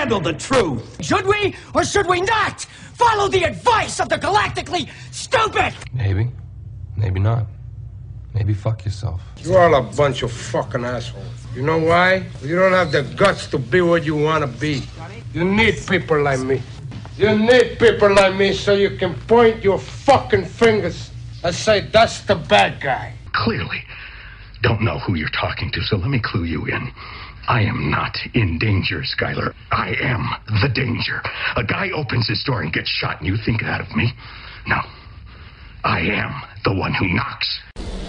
handle the truth. Should we or should we not follow the advice of the galactically stupid? Maybe. Maybe not. Maybe fuck yourself. You're all a bunch of fucking assholes. You know why? You don't have the guts to be what you want to be. You need people like me. You need people like me so you can point your fucking fingers and say, that's the bad guy. Clearly don't know who you're talking to, so let me clue you in. I am not in danger, Skyler. I am the danger. A guy opens his door and gets shot, and you think that of me? No. I am the one who knocks.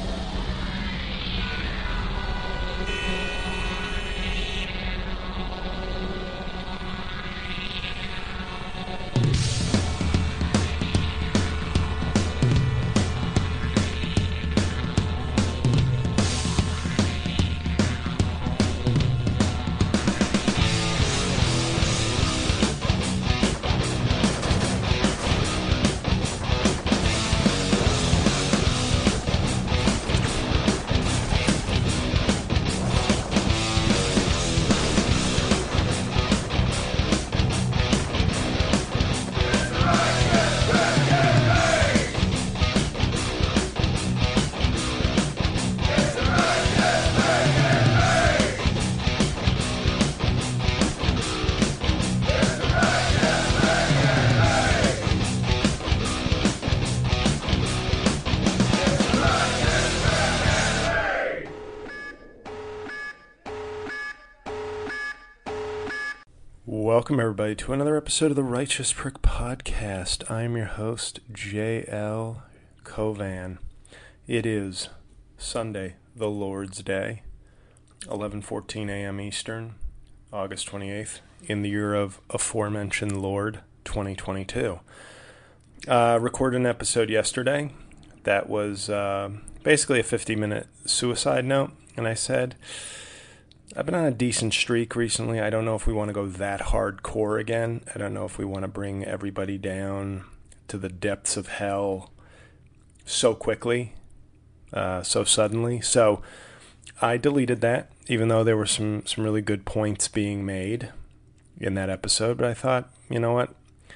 Welcome, everybody, to another episode of the Righteous Prick Podcast. I am your host, J.L. Covan. It is Sunday, the Lord's Day, 11:14 a.m. Eastern, August 28th, in the year of aforementioned Lord, 2022. Recorded an episode yesterday that was basically a 50-minute suicide note, and I said, I've been on a decent streak recently. I don't know if we want to go that hardcore again. I don't know if we want to bring everybody down to the depths of hell so quickly, so suddenly. So I deleted that, even though there were some really good points being made in that episode. But I thought, you know what?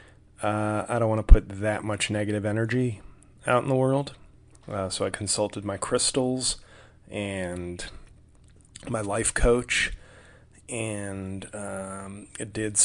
I don't want to put that much negative energy out in the world. So I consulted my crystals and my life coach, and did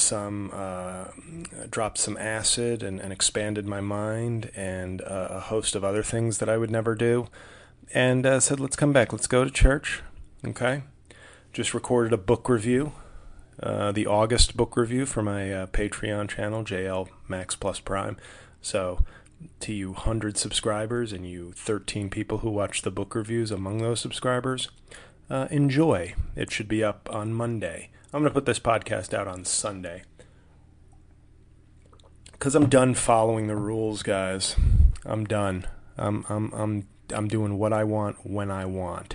dropped some acid and expanded my mind, and a host of other things that I would never do, and said, let's come back, let's go to church. Okay, just recorded a book review, the August book review for my Patreon channel, JL Max Plus Prime. So to you 100 subscribers and you 13 people who watch the book reviews among those subscribers, enjoy. It should be up on Monday. I'm going to put this podcast out on Sunday, because I'm done following the rules, guys. I'm done. I'm doing what I want when I want.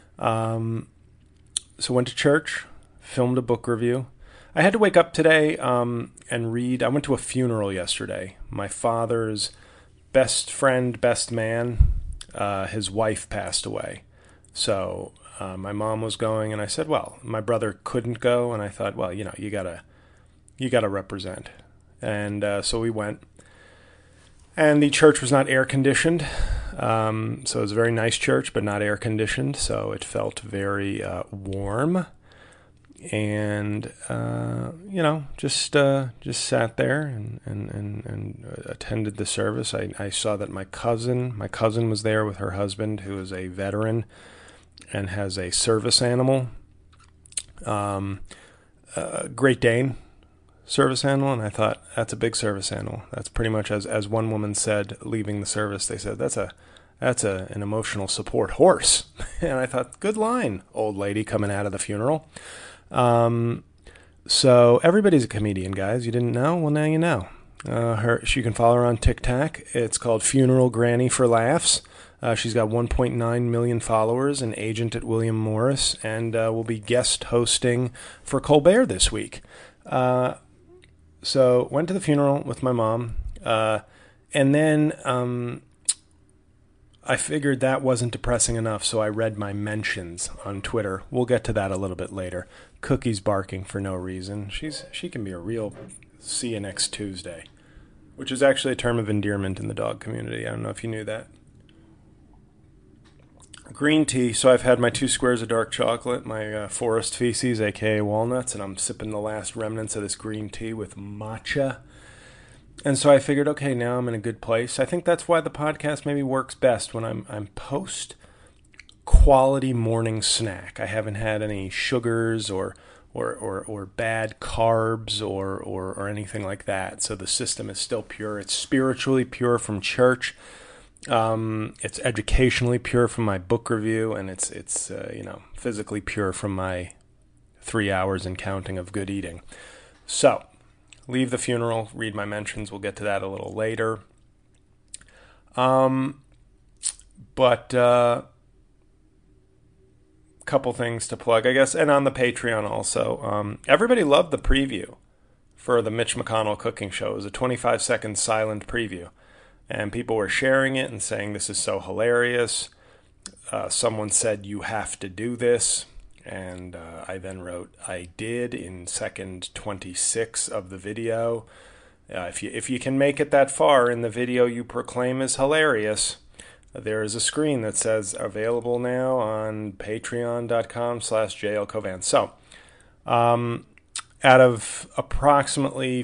So went to church, filmed a book review. I had to wake up today and read. I went to a funeral yesterday. My father's best friend, best man, his wife passed away. So my mom was going, and I said, well, my brother couldn't go, and I thought, well, you know, you gotta represent. And so we went, and the church was not air conditioned, so it was a very nice church, but not air conditioned, so it felt very warm, and you know, just sat there and attended the service. I saw that my cousin was there with her husband, who is a veteran and has a service animal, Great Dane service animal, and I thought, that's a big service animal. That's pretty much, as one woman said leaving the service, they said, that's an emotional support horse. And I thought, good line, old lady coming out of the funeral. So everybody's a comedian, guys. You didn't know? Well, now you know. You can follow her on TikTok. It's called Funeral Granny for Laughs. She's got 1.9 million followers, an agent at William Morris, and will be guest hosting for Colbert this week. So went to the funeral with my mom, and then I figured that wasn't depressing enough, so I read my mentions on Twitter. We'll get to that a little bit later. Cookie's barking for no reason. She can be a real see you next Tuesday, which is actually a term of endearment in the dog community. I don't know if you knew that. Green tea. So I've had my 2 squares of dark chocolate, my forest feces, aka walnuts, and I'm sipping the last remnants of this green tea with matcha. And so I figured, okay, now I'm in a good place. I think that's why the podcast maybe works best when I'm post quality morning snack. I haven't had any sugars or bad carbs or anything like that. So the system is still pure. It's spiritually pure from church. It's educationally pure from my book review, and it's physically pure from my 3 hours and counting of good eating. So leave the funeral, read my mentions. We'll get to that a little later. Couple things to plug, I guess, and on the Patreon also. Everybody loved the preview for the Mitch McConnell cooking show. It was a 25-second silent preview, and people were sharing it and saying this is so hilarious. Someone said, you have to do this, and I then wrote, I did in second 26 of the video. If you can make it that far in the video you proclaim is hilarious, there is a screen that says available now on patreon.com/JLCovan. So, out of approximately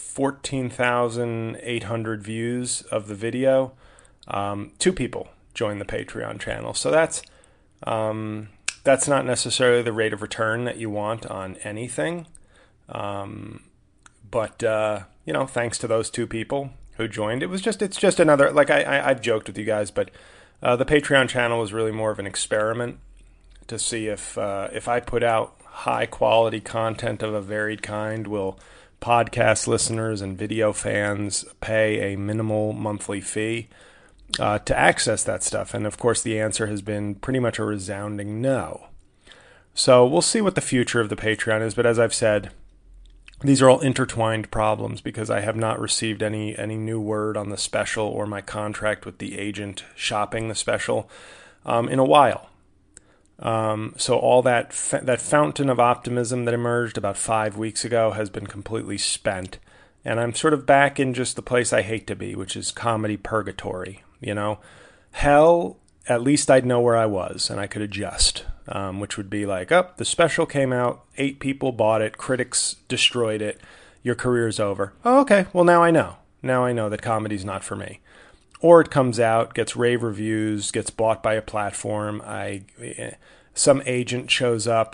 14,800 views of the video, 2 people joined the Patreon channel. So that's not necessarily the rate of return that you want on anything. But thanks to those 2 people who joined. It's just another, like I've joked with you guys, but the Patreon channel was really more of an experiment to see if I put out high quality content of a varied kind, will podcast listeners and video fans pay a minimal monthly fee to access that stuff? And of course the answer has been pretty much a resounding no. So we'll see what the future of the Patreon is, but as I've said, these are all intertwined problems because I have not received any new word on the special or my contract with the agent shopping the special in a while. So all that fountain of optimism that emerged about 5 weeks ago has been completely spent. And I'm sort of back in just the place I hate to be, which is comedy purgatory. Hell, at least I'd know where I was and I could adjust. Which would be like, the special came out, 8 people bought it, critics destroyed it, your career's over. Oh, okay, well now I know. Now I know that comedy's not for me. Or it comes out, gets rave reviews, gets bought by a platform, some agent shows up.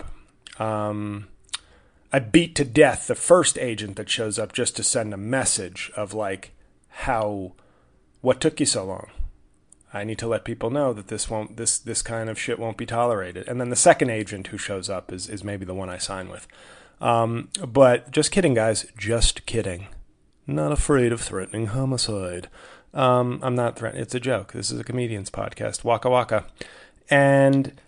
I beat to death the first agent that shows up just to send a message of like, what took you so long? I need to let people know that this kind of shit won't be tolerated. And then the second agent who shows up is maybe the one I sign with. But just kidding, guys. Just kidding. Not afraid of threatening homicide. I'm not threatening. It's a joke. This is a comedian's podcast. Waka waka. And,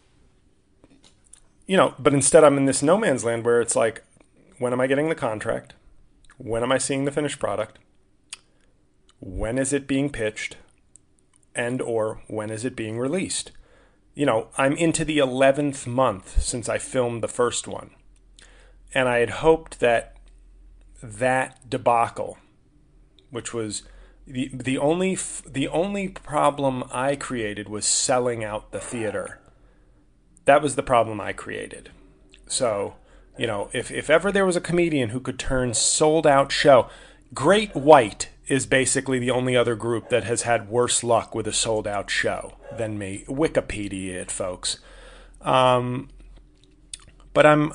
but instead I'm in this no man's land where it's like, when am I getting the contract? When am I seeing the finished product? When is it being pitched? And or when is it being released? I'm into the 11th month since I filmed the first one. And I had hoped that debacle, which was the only problem I created was selling out the theater. That was the problem I created. So, if ever there was a comedian who could turn sold out show, Great White is basically the only other group that has had worse luck with a sold-out show than me. Wikipedia it, folks. But I'm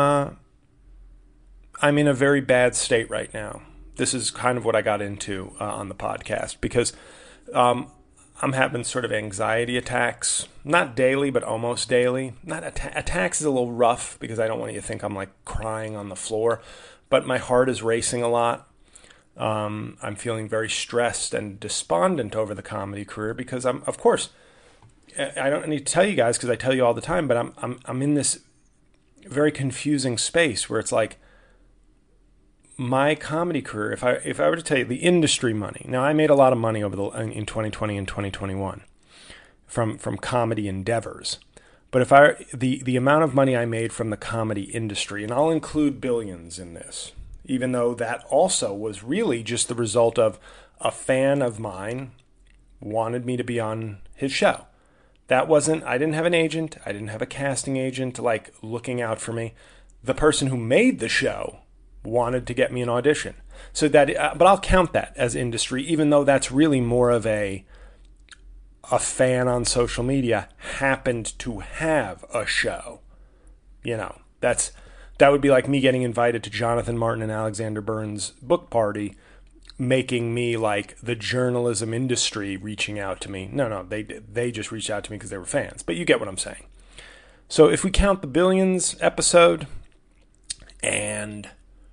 in a very bad state right now. This is kind of what I got into on the podcast because I'm having sort of anxiety attacks, not daily, but almost daily. Not attacks is a little rough because I don't want you to think I'm like crying on the floor, but my heart is racing a lot. I'm feeling very stressed and despondent over the comedy career because I don't need to tell you guys because I tell you all the time, but I'm in this very confusing space where it's like my comedy career. If I were to tell you the industry money, now I made a lot of money in 2020 and 2021 from comedy endeavors, But if the amount of money I made from the comedy industry, and I'll include billions in this, even though that also was really just the result of a fan of mine wanted me to be on his show. I didn't have an agent. I didn't have a casting agent like looking out for me. The person who made the show wanted to get me an audition. So that, but I'll count that as industry, even though that's really more of a fan on social media happened to have a show. You know, that would be like me getting invited to Jonathan Martin and Alexander Burns' book party, making me like the journalism industry reaching out to me. No, they just reached out to me because they were fans. But you get what I'm saying. So if we count the Billions episode and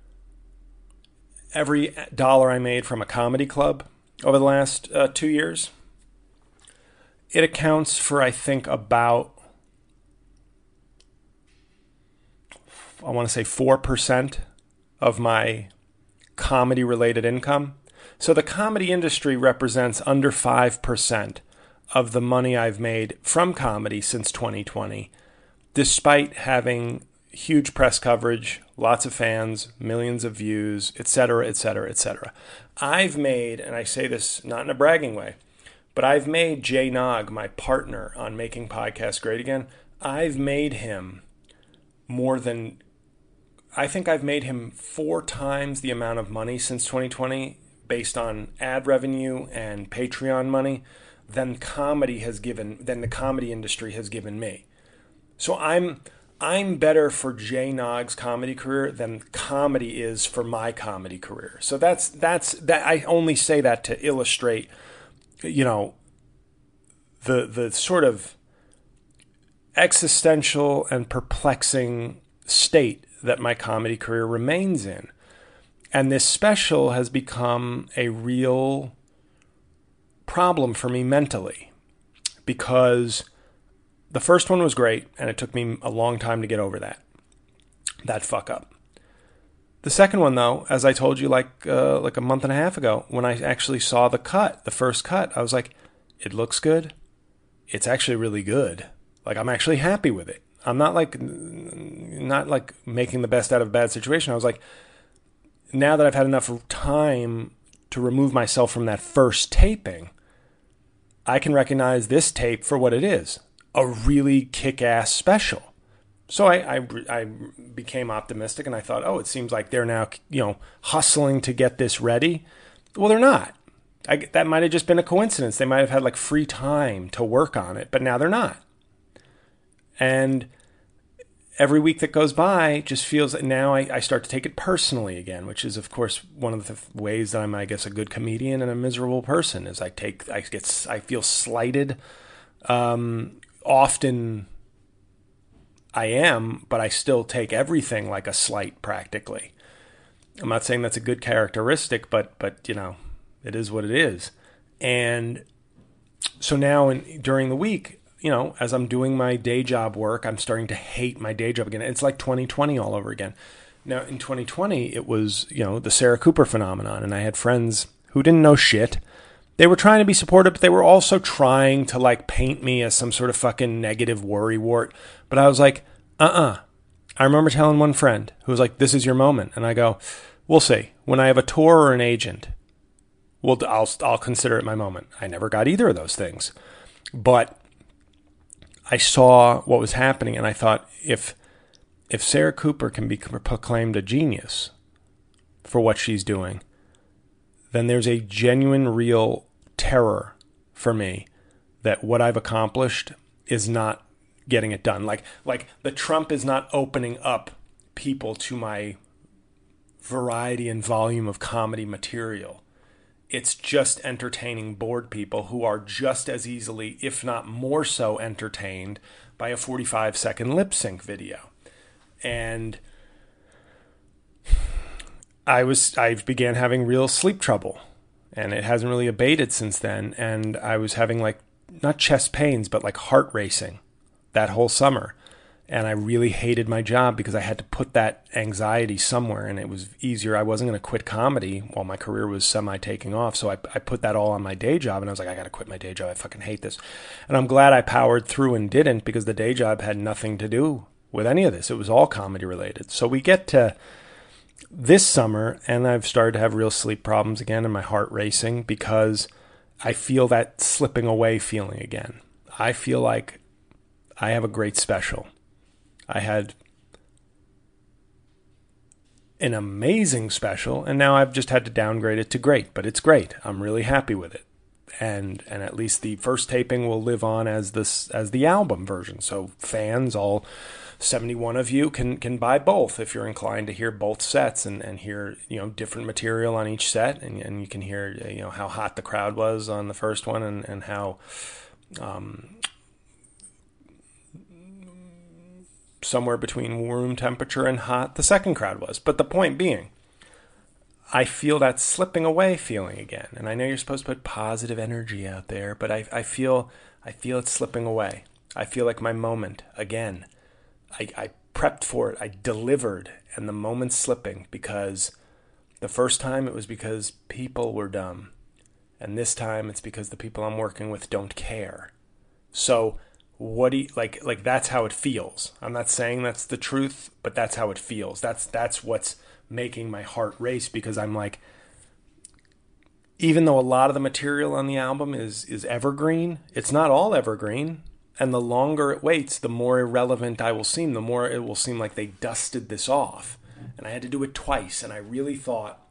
every dollar I made from a comedy club over the last 2 years, it accounts for, I think, about, I want to say 4% of my comedy-related income. So the comedy industry represents under 5% of the money I've made from comedy since 2020, despite having huge press coverage, lots of fans, millions of views, etc., etc., etc. I've made, and I say this not in a bragging way, but I've made Jay Nog, my partner on Making Podcasts Great Again, I've made him I think I've made him 4 times the amount of money since 2020 based on ad revenue and Patreon money than the comedy industry has given me. So I'm better for Jay Nog's comedy career than comedy is for my comedy career. So that's I only say that to illustrate, you know, the sort of existential and perplexing state that my comedy career remains in. And this special has become a real problem for me mentally, because the first one was great and it took me a long time to get over that fuck up. The second one, though, as I told you like a month and a half ago, when I actually saw the first cut, I was like, it looks good. It's actually really good. Like, I'm actually happy with it. I'm not like making the best out of a bad situation. I was like, now that I've had enough time to remove myself from that first taping, I can recognize this tape for what it is, a really kick-ass special. So I became optimistic, and I thought, oh, it seems like they're now, you know, hustling to get this ready. Well, they're not. That might have just been a coincidence. They might have had like free time to work on it, but now they're not. And every week that goes by just feels that now I start to take it personally again, which is, of course, one of the ways that I'm, I guess, a good comedian and a miserable person, is I feel slighted. Often I am, but I still take everything like a slight practically. I'm not saying that's a good characteristic, but you know, it is what it is. And so now during the week, you know, as I'm doing my day job work, I'm starting to hate my day job again. It's like 2020 all over again. Now, in 2020, it was, you know, the Sarah Cooper phenomenon, and I had friends who didn't know shit. They were trying to be supportive, but they were also trying to, like, paint me as some sort of fucking negative worrywart. But I was like, I remember telling one friend who was like, this is your moment. And I go, we'll see. When I have a tour or an agent, I'll consider it my moment. I never got either of those things. But I saw what was happening, and I thought, if Sarah Cooper can be proclaimed a genius for what she's doing, then there's a genuine, real terror for me that what I've accomplished is not getting it done. Like the Trump is not opening up people to my variety and volume of comedy material. It's just entertaining bored people who are just as easily, if not more so, entertained by a 45-second lip sync video. And I began having real sleep trouble, and it hasn't really abated since then. And I was having, like, not chest pains, but like heart racing that whole summer. And I really hated my job because I had to put that anxiety somewhere, and it was easier. I wasn't going to quit comedy while my career was semi-taking off, so I put that all on my day job, and I was like, I got to quit my day job. I fucking hate this. And I'm glad I powered through and didn't, because the day job had nothing to do with any of this. It was all comedy related. So we get to this summer, and I've started to have real sleep problems again and my heart racing because I feel that slipping away feeling again. I feel like I have a great special. I had an amazing special, and now I've just had to downgrade it to great, but it's great. I'm really happy with it. And at least the first taping will live on as the album version. So fans, all 71 of you, can buy both if you're inclined to hear both sets and hear, different material on each set, and you can hear, how hot the crowd was on the first one and how somewhere between room temperature and hot the second crowd was. But the point being, I feel that slipping away feeling again. And I know you're supposed to put positive energy out there, but I feel it slipping away. I feel like my moment again. I prepped for it. I delivered, and the moment's slipping because the first time it was because people were dumb. And this time it's because the people I'm working with don't care. So what do you like that's how it feels. I'm not saying that's the truth, but that's how it feels. That's what's making my heart race, because I'm like, even though a lot of the material on the album is evergreen, it's not all evergreen. And the longer it waits, the more irrelevant I will seem, the more it will seem like they dusted this off. And I had to do it twice, and I really thought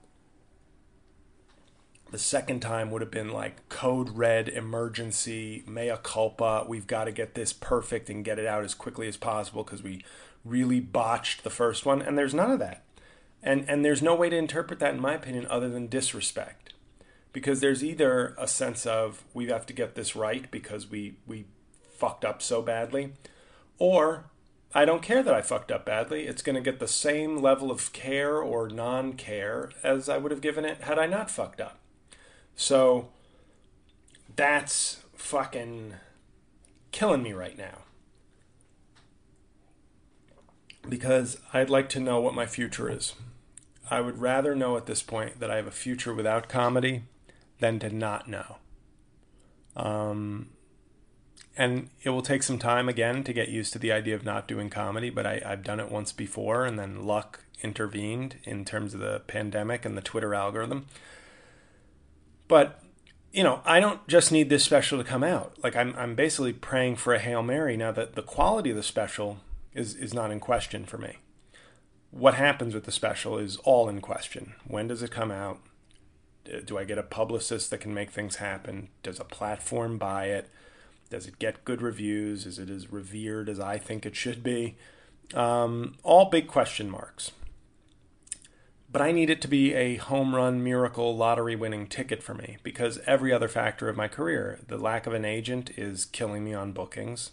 the second time would have been like code red, emergency, mea culpa. We've got to get this perfect and get it out as quickly as possible because we really botched the first one. And there's none of that. And there's no way to interpret that, in my opinion, other than disrespect. Because there's either a sense of we have to get this right because we fucked up so badly, or I don't care that I fucked up badly. It's going to get the same level of care or non-care as I would have given it had I not fucked up. So that's fucking killing me right now. Because I'd like to know what my future is. I would rather know at this point that I have a future without comedy than to not know. And it will take some time again to get used to the idea of not doing comedy, but I've done it once before, and then luck intervened in terms of the pandemic and the Twitter algorithm. But, I don't just need this special to come out. Like, I'm basically praying for a Hail Mary now that the quality of the special is not in question for me. What happens with the special is all in question. When does it come out? Do I get a publicist that can make things happen? Does a platform buy it? Does it get good reviews? Is it as revered as I think it should be? All big question marks. But I need it to be a home run, miracle, lottery-winning ticket for me, because every other factor of my career, the lack of an agent is killing me on bookings.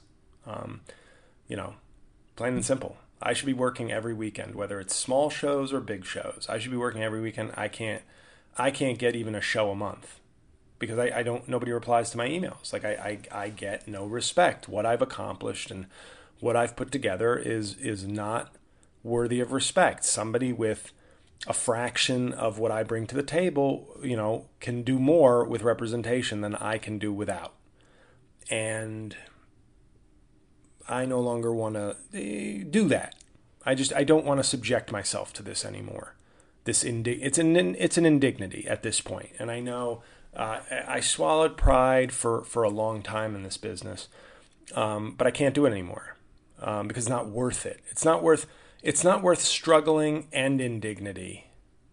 Plain and simple. I should be working every weekend, whether it's small shows or big shows. I should be working every weekend. I can't get even a show a month because nobody replies to my emails. Like I get no respect. What I've accomplished and what I've put together is not worthy of respect. Somebody with a fraction of what I bring to the table, can do more with representation than I can do without. And I no longer want to do that. I don't want to subject myself to this anymore. It's an indignity at this point. And I know I swallowed pride for a long time in this business, but I can't do it anymore because it's not worth it. It's not worth struggling and indignity,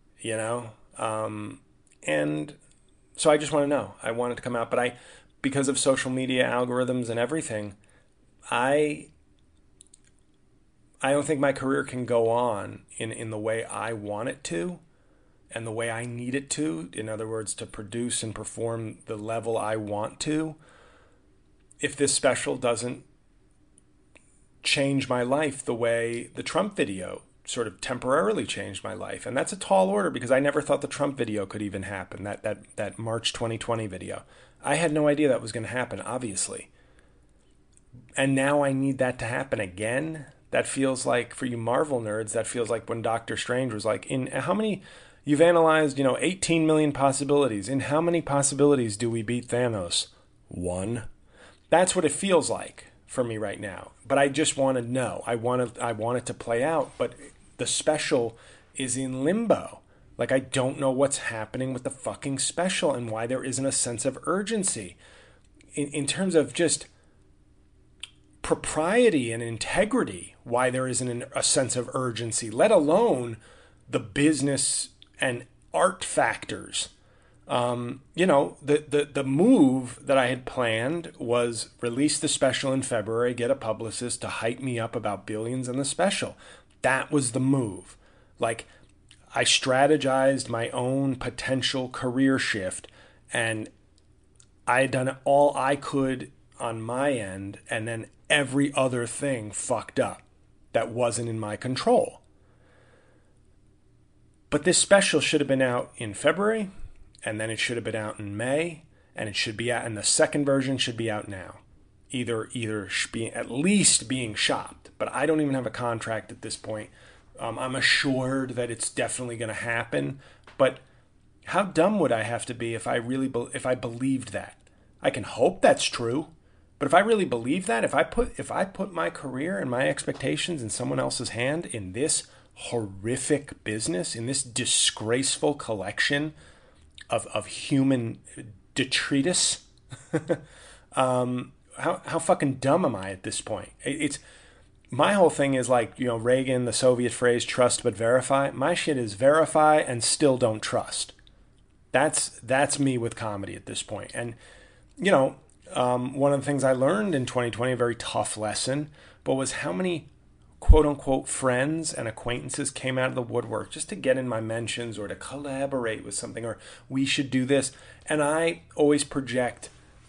And so I just want to know. I want it to come out, but because of social media algorithms and everything, I don't think my career can go on in the way I want it to and the way I need it to. In other words, to produce and perform the level I want to, if this special doesn't change my life the way the Trump video sort of temporarily changed my life. And that's a tall order because I never thought the Trump video could even happen, that March 2020 video. I had no idea that was going to happen, obviously. And now I need that to happen again. That feels like, for you Marvel nerds, that feels like when Doctor Strange was like, in how many, you've analyzed, 18 million possibilities. In how many possibilities do we beat Thanos? 1. That's what it feels like for me right now. But I just want to know. I want it to play out. But the special is in limbo. Like, I don't know what's happening with the fucking special and why there isn't a sense of urgency. In terms of just propriety and integrity, why there isn't a sense of urgency, let alone the business and art factors. The move that I had planned was release the special in February, get a publicist to hype me up about Billions and the special. That was the move. Like, I strategized my own potential career shift, and I had done all I could on my end, and then every other thing fucked up that wasn't in my control. But this special should have been out in February, and then it should have been out in May, and it should be out, and the second version should be out now. Either at least being shopped, but I don't even have a contract at this point. I'm assured that it's definitely going to happen, but how dumb would I have to be if I believed that? I can hope that's true, but if I really believe that, if I put my career and my expectations in someone else's hand in this horrific business, in this disgraceful collection of human detritus, how fucking dumb am I at this point? It's my whole thing is like, Reagan, the Soviet phrase, trust but verify. My shit is verify and still don't trust. That's me with comedy at this point. And, one of the things I learned in 2020, a very tough lesson, but was how many quote unquote friends and acquaintances came out of the woodwork just to get in my mentions or to collaborate with something, or we should do this. And I always project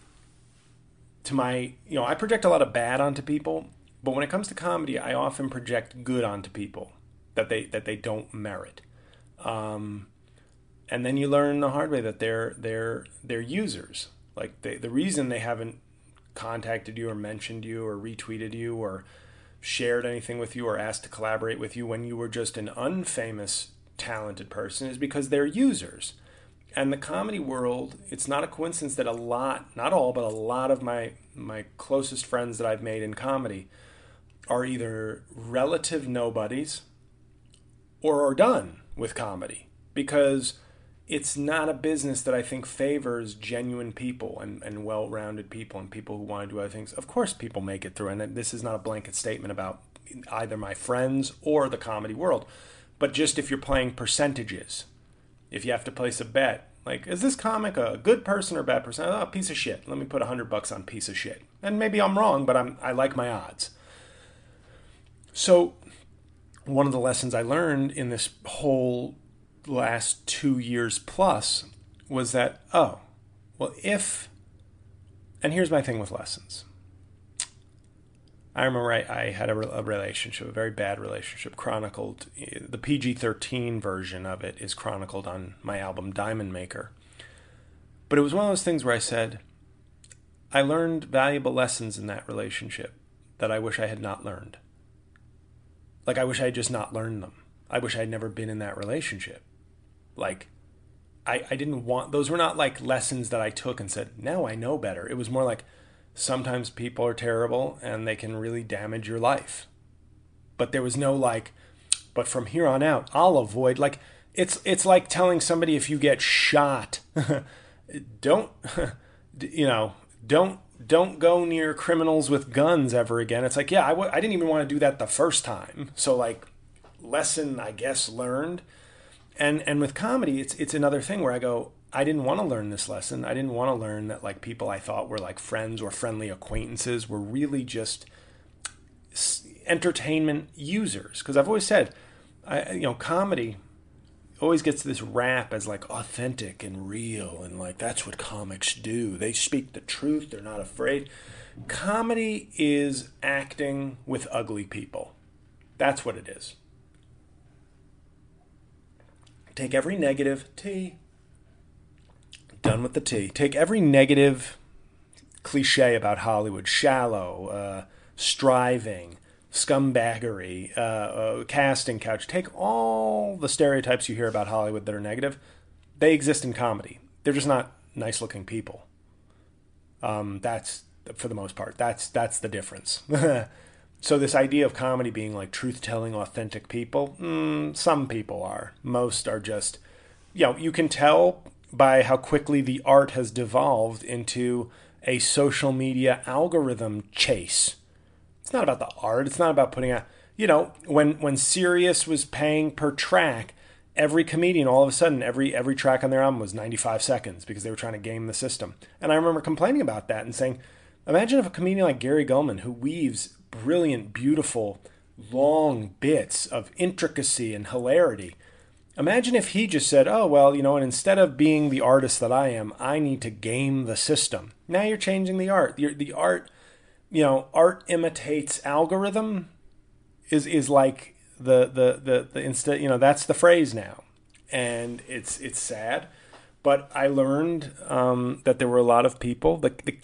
I project a lot of bad onto people. But when it comes to comedy, I often project good onto people that they don't merit, and then you learn the hard way that they're users. Like the reason they haven't contacted you or mentioned you or retweeted you or shared anything with you or asked to collaborate with you when you were just an unfamous, talented person is because they're users. And the comedy world, it's not a coincidence that a lot, not all, but a lot of my closest friends that I've made in comedy are either relative nobodies or are done with comedy, because it's not a business that I think favors genuine people and well-rounded people and people who want to do other things. Of course people make it through, and this is not a blanket statement about either my friends or the comedy world, but just if you're playing percentages, if you have to place a bet, like, is this comic a good person or a bad person? Oh, a piece of shit. Let me put $100 on piece of shit. And maybe I'm wrong, but I like my odds. So one of the lessons I learned in this whole last 2 years plus was that, and here's my thing with lessons. I remember I had a relationship, a very bad relationship, chronicled. The PG-13 version of it is chronicled on my album Diamond Maker. But it was one of those things where I said, I learned valuable lessons in that relationship that I wish I had not learned. Like, I wish I had just not learned them. I wish I had never been in that relationship. Like, I didn't want, those were not like lessons that I took and said, now I know better. It was more like, sometimes people are terrible and they can really damage your life. But there was no but from here on out, I'll avoid, it's like telling somebody if you get shot, don't go near criminals with guns ever again. It's like, yeah, I didn't even want to do that the first time. So lesson, I guess, learned. And with comedy, it's another thing where I go, I didn't want to learn this lesson. I didn't want to learn that people I thought were friends or friendly acquaintances were really just entertainment users. Because I've always said, comedy always gets this rap as authentic and real, and that's what comics do. They speak the truth. They're not afraid. Comedy is acting with ugly people. That's what it is. Take every negative T. Done with the T. Take every negative cliche about Hollywood, shallow, striving, scumbaggery, casting couch. Take all the stereotypes you hear about Hollywood that are negative. They exist in comedy. They're just not nice-looking people. That's, for the most part, that's the difference. So this idea of comedy being like truth-telling, authentic people, some people are. Most are just, you can tell by how quickly the art has devolved into a social media algorithm chase. It's not about the art. It's not about putting out, when Sirius was paying per track, every comedian, all of a sudden, every track on their album was 95 seconds because they were trying to game the system. And I remember complaining about that and saying, imagine if a comedian like Gary Gulman, who weaves brilliant, beautiful, long bits of intricacy and hilarity, imagine if he just said, oh, well, and instead of being the artist that I am, I need to game the system. Now you're changing the art. The art, art imitates algorithm is like the instead, that's the phrase now. And it's sad. But I learned that there were a lot of people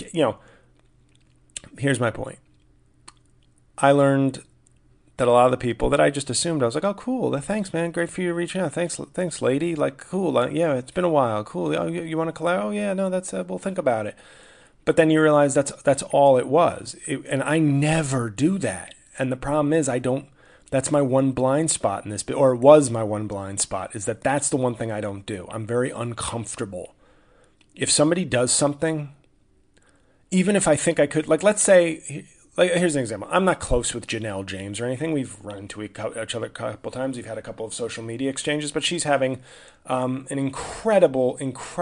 here's my point. I learned that a lot of the people that I just assumed, I was like, oh, cool. Thanks, man. Great for you to reach out. Thanks, lady. Like, cool. Yeah, it's been a while. Cool. Oh, you want to collab? Oh, yeah, no, that's, we'll think about it. But then you realize that's all it was. And I never do that. And the problem is that's my one blind spot in this, or it was my one blind spot, is that's the one thing I don't do. I'm very uncomfortable. If somebody does something, even if I think I could, like, let's say, here's an example. I'm not close with Janelle James or anything. We've run into each other a couple times. We've had a couple of social media exchanges, but she's having an incredible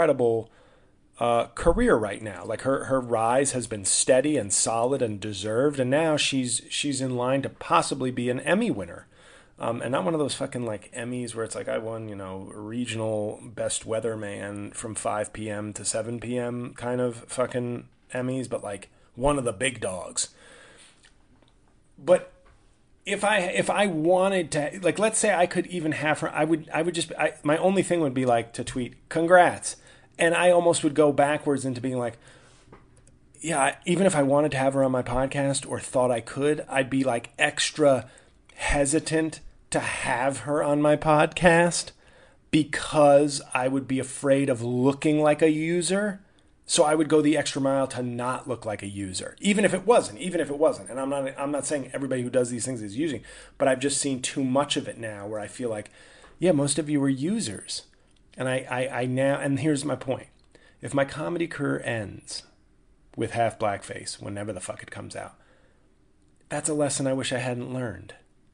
career right now. Like her rise has been steady and solid and deserved, and now she's in line to possibly be an Emmy winner. And not one of those fucking like Emmys where it's like I won, regional best weatherman from 5 p.m. to 7 p.m. kind of fucking Emmys, but like one of the big dogs. But if I wanted to, like, let's say I could even have her, I would just, my only thing would be like to tweet, congrats. And I almost would go backwards into being like, yeah, even if I wanted to have her on my podcast or thought I could, I'd be like extra hesitant to have her on my podcast because I would be afraid of looking like a user. So I would go the extra mile to not look like a user, even if it wasn't. And I'm not saying everybody who does these things is using, but I've just seen too much of it now where I feel like, yeah, most of you are users. And I now, and here's my point. If my comedy career ends with Half Blackface, whenever the fuck it comes out, that's a lesson I wish I hadn't learned.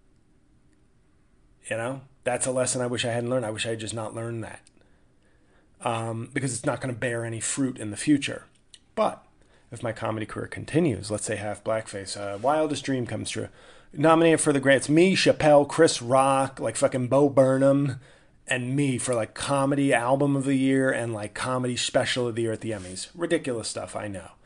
That's a lesson I wish I hadn't learned. I wish I had just not learned that. Because it's not going to bear any fruit in the future. But if my comedy career continues, let's say Half Blackface, Wildest Dream comes true, nominated for the Grants, me, Chappelle, Chris Rock, like fucking Bo Burnham, and me for like comedy album of the year and like comedy special of the year at the Emmys. Ridiculous stuff, I know.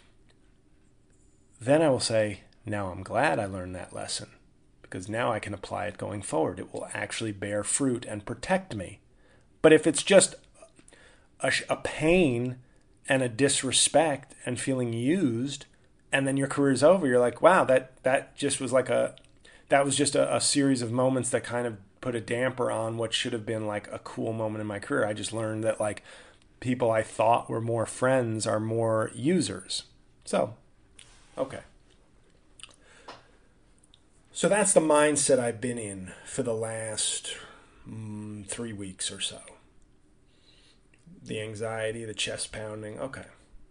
Then I will say, now I'm glad I learned that lesson because now I can apply it going forward. It will actually bear fruit and protect me. But if it's just a pain and a disrespect and feeling used, and then your career's over, you're like, wow, that just was like that was just a series of moments that kind of put a damper on what should have been like a cool moment in my career. I just learned that like people I thought were more friends are more users. So, okay. So that's the mindset I've been in for the last 3 weeks or so. The anxiety, the chest pounding. Okay.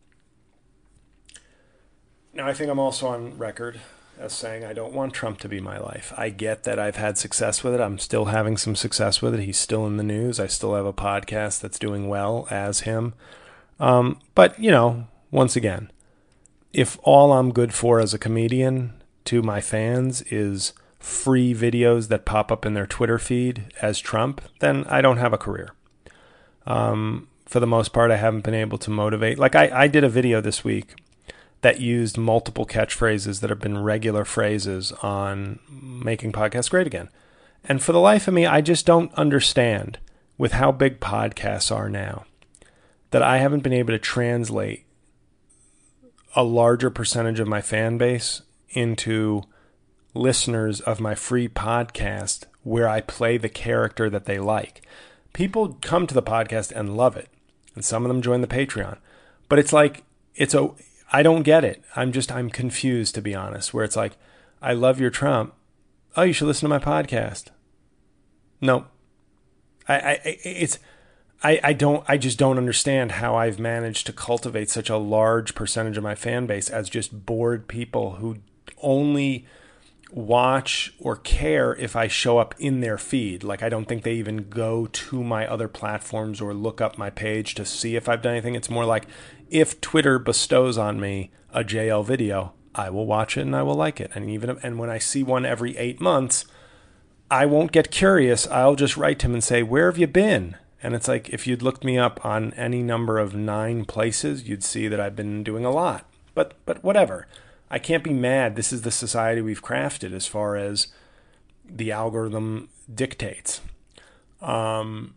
Now, I think I'm also on record as saying I don't want Trump to be my life. I get that I've had success with it. I'm still having some success with it. He's still in the news. I still have a podcast that's doing well as him. But, once again, if all I'm good for as a comedian to my fans is free videos that pop up in their Twitter feed as Trump, then I don't have a career. For the most part, I haven't been able to motivate. Like I did a video this week that used multiple catchphrases that have been regular phrases on making podcasts great again. And for the life of me, I just don't understand with how big podcasts are now that I haven't been able to translate a larger percentage of my fan base into listeners of my free podcast where I play the character that they like. People come to the podcast and love it, and some of them join the Patreon. But it's like, I don't get it. I'm confused, to be honest, where it's like, I love your Trump. Oh, you should listen to my podcast. No. I just don't understand how I've managed to cultivate such a large percentage of my fan base as just bored people who only watch or care if I show up in their feed. Like, I don't think they even go to my other platforms or look up my page to see if I've done anything. It's more like, if Twitter bestows on me a JL video, I will watch it and I will like it. And when I see one every 8 months, I won't get curious. I'll just write to him and say, where have you been? And it's like, if you'd looked me up on any number of 9 places, you'd see that I've been doing a lot. But whatever. I can't be mad. This is the society we've crafted as far as the algorithm dictates. But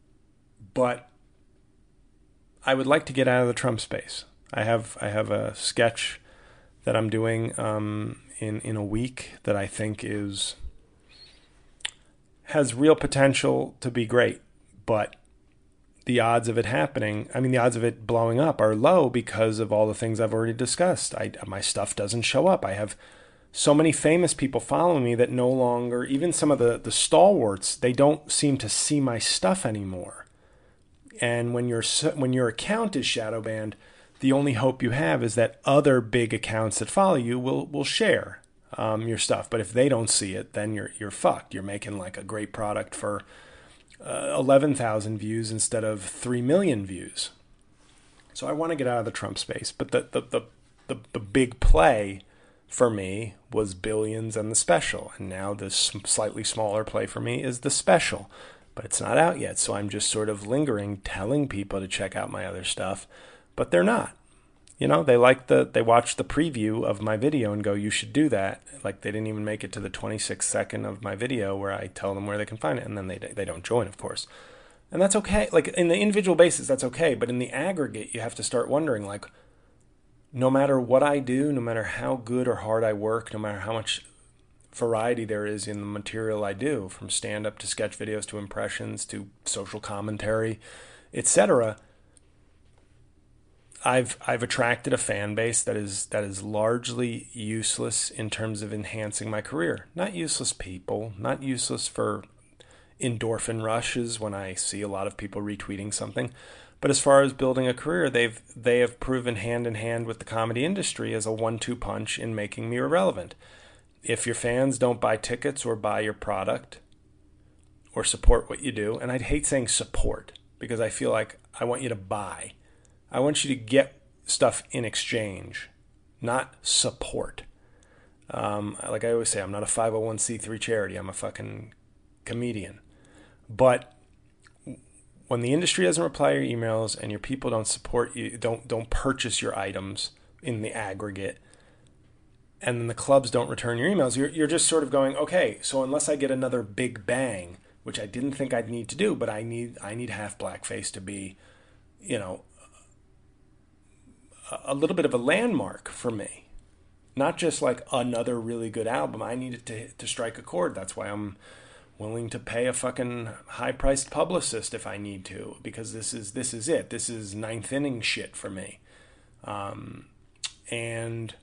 I would like to get out of the Trump space. I have a sketch that I'm doing in a week that I think has real potential to be great. But the odds of it happening, the odds of it blowing up are low because of all the things I've already discussed. My stuff doesn't show up. I have so many famous people following me that no longer, even some of the stalwarts, they don't seem to see my stuff anymore. And when your account is shadow banned, the only hope you have is that other big accounts that follow you will share your stuff. But if they don't see it, then you're fucked. You're making like a great product for 11,000 views instead of 3 million views. So I want to get out of the Trump space. But the big play for me was Billions and The Special. And now the slightly smaller play for me is The Special. But it's not out yet. So I'm just sort of lingering, telling people to check out my other stuff. But they're not. They they watch the preview of my video and go, you should do that. Like, they didn't even make it to the 26th second of my video where I tell them where they can find it. And then they don't join, of course. And that's okay. Like, in the individual basis, that's okay. But in the aggregate, you have to start wondering, like, no matter what I do, no matter how good or hard I work, no matter how much variety there is in the material I do, from stand-up to sketch videos to impressions to social commentary, etc., I've attracted a fan base that is largely useless in terms of enhancing my career. Not useless people, not useless for endorphin rushes when I see a lot of people retweeting something, but as far as building a career, they have proven hand in hand with the comedy industry as a 1-2 punch in making me irrelevant. If your fans don't buy tickets or buy your product or support what you do, and I'd hate saying support because I feel like I want you to buy. I want you to get stuff in exchange, not support. Like I always say, I'm not a 501c3 charity. I'm a fucking comedian. But when the industry doesn't reply your emails and your people don't support you, don't purchase your items in the aggregate, and then the clubs don't return your emails, you're just sort of going, okay, so unless I get another big bang, which I didn't think I'd need to do, but I need Half Blackface to be, a little bit of a landmark for me. Not just like another really good album. I needed to strike a chord. That's why I'm willing to pay a fucking high-priced publicist if I need to, because this is it. This is ninth inning shit for me. And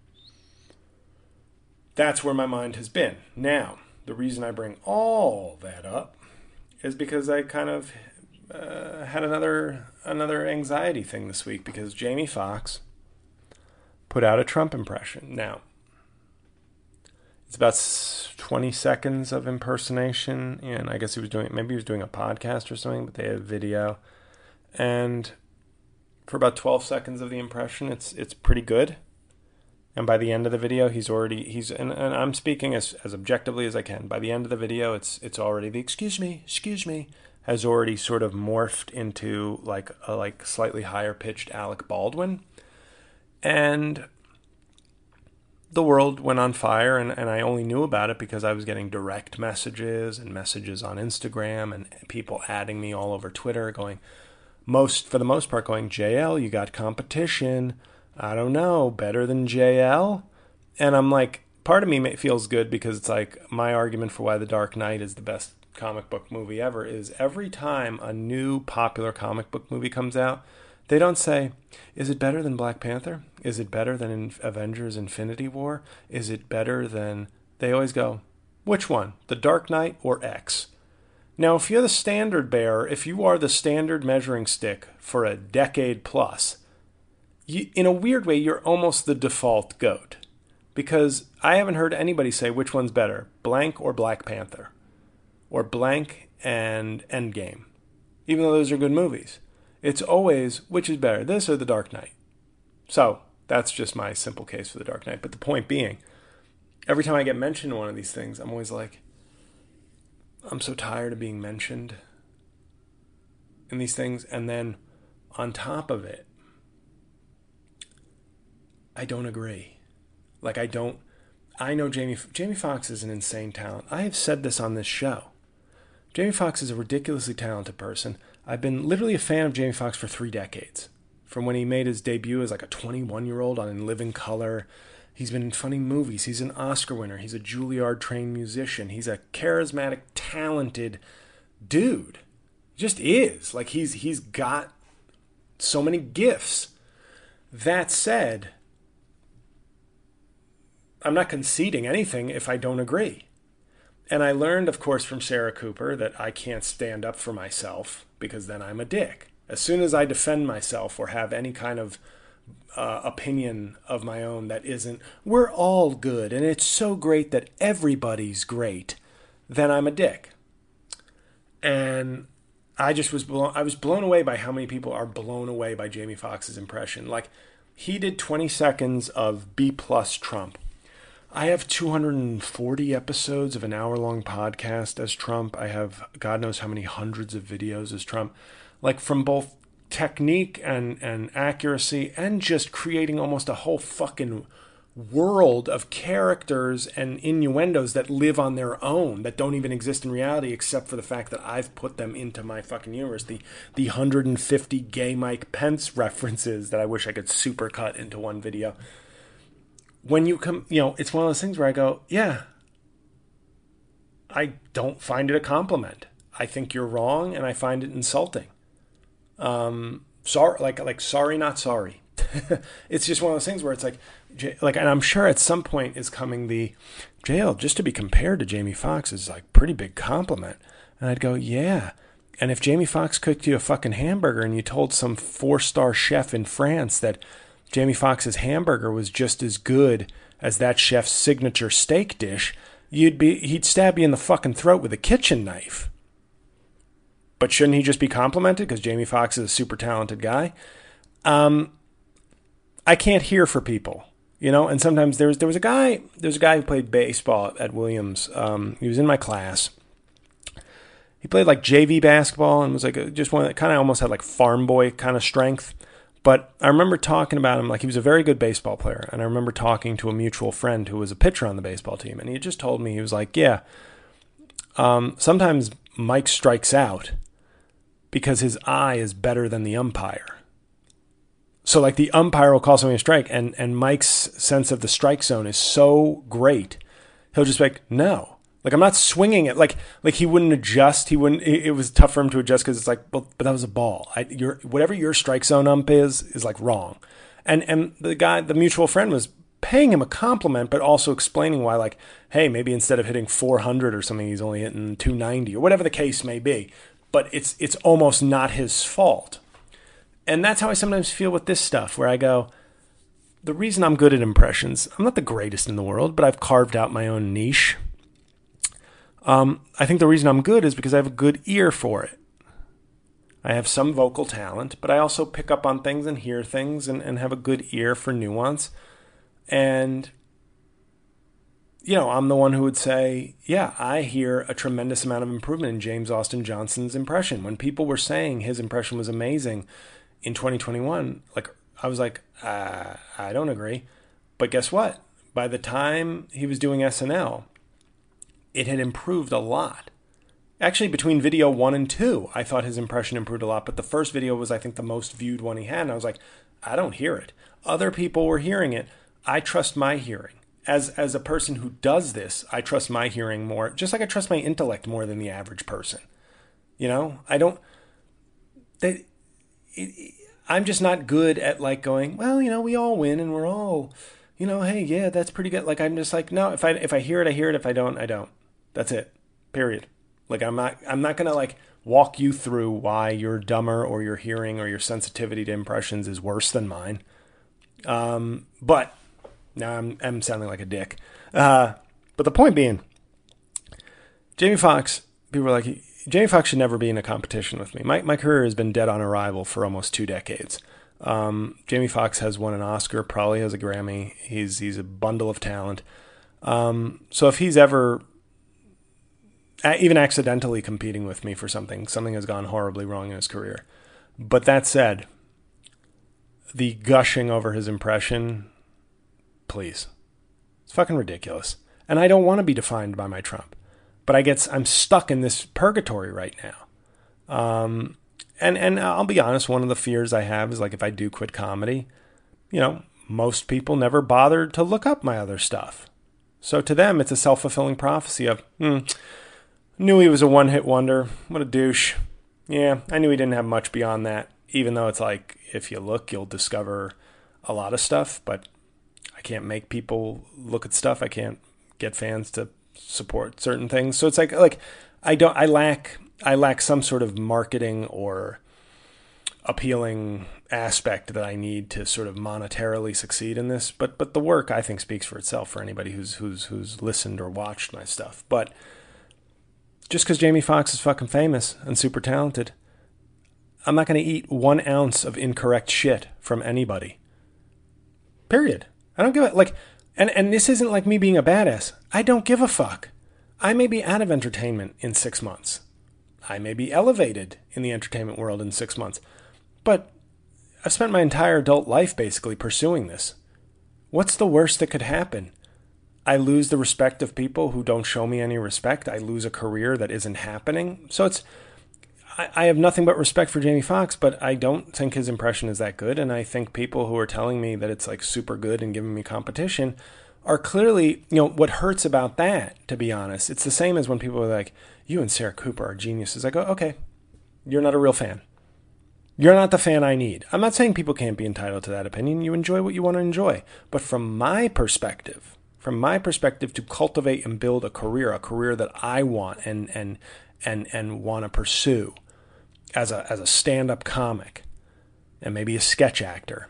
that's where my mind has been. Now, the reason I bring all that up is because I kind of had another anxiety thing this week because Jamie Foxx put out a Trump impression. Now, it's about 20 seconds of impersonation, and I guess he was doing a podcast or something, but they had video. And for about 12 seconds of the impression, it's pretty good. And by the end of the video, and I'm speaking as objectively as I can. By the end of the video, it's already the excuse me has already sort of morphed into like a slightly higher pitched Alec Baldwin. And the world went on fire, and I only knew about it because I was getting direct messages and messages on Instagram and people adding me all over Twitter going, for the most part going, JL, you got competition. I don't know, better than JL? And I'm like, part of me feels good because it's like my argument for why The Dark Knight is the best comic book movie ever is every time a new popular comic book movie comes out, they don't say, is it better than Black Panther? Is it better than Avengers Infinity War? Is it better than... They always go, which one? The Dark Knight or X? Now, if you're the standard bearer, if you are the standard measuring stick for a decade plus, in a weird way, you're almost the default GOAT. Because I haven't heard anybody say which one's better, blank or Black Panther. Or blank and Endgame. Even though those are good movies. It's always, which is better, this or The Dark Knight? So, that's just my simple case for The Dark Knight. But the point being, every time I get mentioned in one of these things, I'm always like, I'm so tired of being mentioned in these things. And then, on top of it, I don't agree. Like, I know Jamie Foxx is an insane talent. I have said this on this show. Jamie Foxx is a ridiculously talented person. I've been literally a fan of Jamie Foxx for 3 decades. From when he made his debut as like a 21-year-old on In Living Color. He's been in funny movies. He's an Oscar winner. He's a Juilliard-trained musician. He's a charismatic, talented dude. He just is. Like, he's got so many gifts. That said, I'm not conceding anything if I don't agree. And I learned, of course, from Sarah Cooper that I can't stand up for myself because then I'm a dick. As soon as I defend myself or have any kind of opinion of my own that isn't, we're all good and it's so great that everybody's great, then I'm a dick. And I was blown away by how many people are blown away by Jamie Foxx's impression. Like, he did 20 seconds of B+ Trump. I have 240 episodes of an hour-long podcast as Trump. I have God knows how many hundreds of videos as Trump. Like, from both technique and accuracy and just creating almost a whole fucking world of characters and innuendos that live on their own, that don't even exist in reality except for the fact that I've put them into my fucking universe. The 150 gay Mike Pence references that I wish I could supercut into one video. When you come, it's one of those things where I go, yeah, I don't find it a compliment. I think you're wrong, and I find it insulting. Sorry, not sorry. It's just one of those things where it's like, and I'm sure at some point is coming the JL, just to be compared to Jamie Foxx is like pretty big compliment. And I'd go, yeah. And if Jamie Foxx cooked you a fucking hamburger and you told some 4-star chef in France that Jamie Foxx's hamburger was just as good as that chef's signature steak dish, he'd stab you in the fucking throat with a kitchen knife. But shouldn't he just be complimented because Jamie Foxx is a super talented guy? I can't hear for people, and sometimes there was a guy who played baseball at Williams. He was in my class. He played like JV basketball and was like just one that kind of almost had like farm boy kind of strength. But I remember talking about him like he was a very good baseball player. And I remember talking to a mutual friend who was a pitcher on the baseball team. And he had just told me, he was like, yeah, sometimes Mike strikes out because his eye is better than the umpire. So like the umpire will call something a strike and Mike's sense of the strike zone is so great. He'll just be like, no. Like, I'm not swinging it. Like he wouldn't adjust. It was tough for him to adjust because it's like, well, but that was a ball. Whatever your strike zone ump is like wrong. And the mutual friend was paying him a compliment, but also explaining why, like, hey, maybe instead of hitting 400 or something, he's only hitting 290 or whatever the case may be. But it's almost not his fault. And that's how I sometimes feel with this stuff, where I go, the reason I'm good at impressions, I'm not the greatest in the world, but I've carved out my own niche. I think the reason I'm good is because I have a good ear for it. I have some vocal talent, but I also pick up on things and hear things and have a good ear for nuance. And, I'm the one who would say, yeah, I hear a tremendous amount of improvement in James Austin Johnson's impression. When people were saying his impression was amazing in 2021, I was like, I don't agree. But guess what? By the time he was doing SNL, it had improved a lot. Actually, between video 1 and 2, I thought his impression improved a lot. But the first video was, I think, the most viewed one he had. And I was like, I don't hear it. Other people were hearing it. I trust my hearing. as a person who does this, I trust my hearing more, just like I trust my intellect more than the average person. You know, I'm just not good at like going, well, you know, we all win and we're all, you know, hey, yeah, that's pretty good. Like, I'm just like, no, if I hear it, I hear it. If I don't, I don't. That's it. Period. Like, I'm not going to like walk you through why you're dumber or your hearing or your sensitivity to impressions is worse than mine. But now I'm sounding like a dick. But the point being, Jamie Foxx, people were like, Jamie Foxx should never be in a competition with me. My career has been dead on arrival for almost 2 decades. Jamie Foxx has won an Oscar, probably has a Grammy. He's a bundle of talent. So if he's ever even accidentally competing with me for something has gone horribly wrong in his career. But that said, the gushing over his impression, please. It's fucking ridiculous. And I don't want to be defined by my Trump. But I'm stuck in this purgatory right now. And I'll be honest, one of the fears I have is like if I do quit comedy, you know, most people never bothered to look up my other stuff. So to them, it's a self-fulfilling prophecy of, knew he was a one-hit wonder. What a douche. Yeah, I knew he didn't have much beyond that, even though it's like, if you look, you'll discover a lot of stuff, but I can't make people look at stuff. I can't get fans to support certain things. So it's like I lack some sort of marketing or appealing aspect that I need to sort of monetarily succeed in this. But the work, I think, speaks for itself for anybody who's listened or watched my stuff. But just because Jamie Foxx is fucking famous and super talented, I'm not going to eat 1 ounce of incorrect shit from anybody. Period. I don't give a like. And this isn't like me being a badass. I don't give a fuck. I may be out of entertainment in 6 months. I may be elevated in the entertainment world in 6 months. But I've spent my entire adult life basically pursuing this. What's the worst that could happen? I lose the respect of people who don't show me any respect. I lose a career that isn't happening. So I have nothing but respect for Jamie Foxx, but I don't think his impression is that good. And I think people who are telling me that it's like super good and giving me competition are clearly, you know, what hurts about that, to be honest. It's the same as when people are like, you and Sarah Cooper are geniuses. I go, okay, you're not a real fan. You're not the fan I need. I'm not saying people can't be entitled to that opinion. You enjoy what you want to enjoy. But from my perspective, to cultivate and build a career that I want and want to pursue as a stand-up comic and maybe a sketch actor,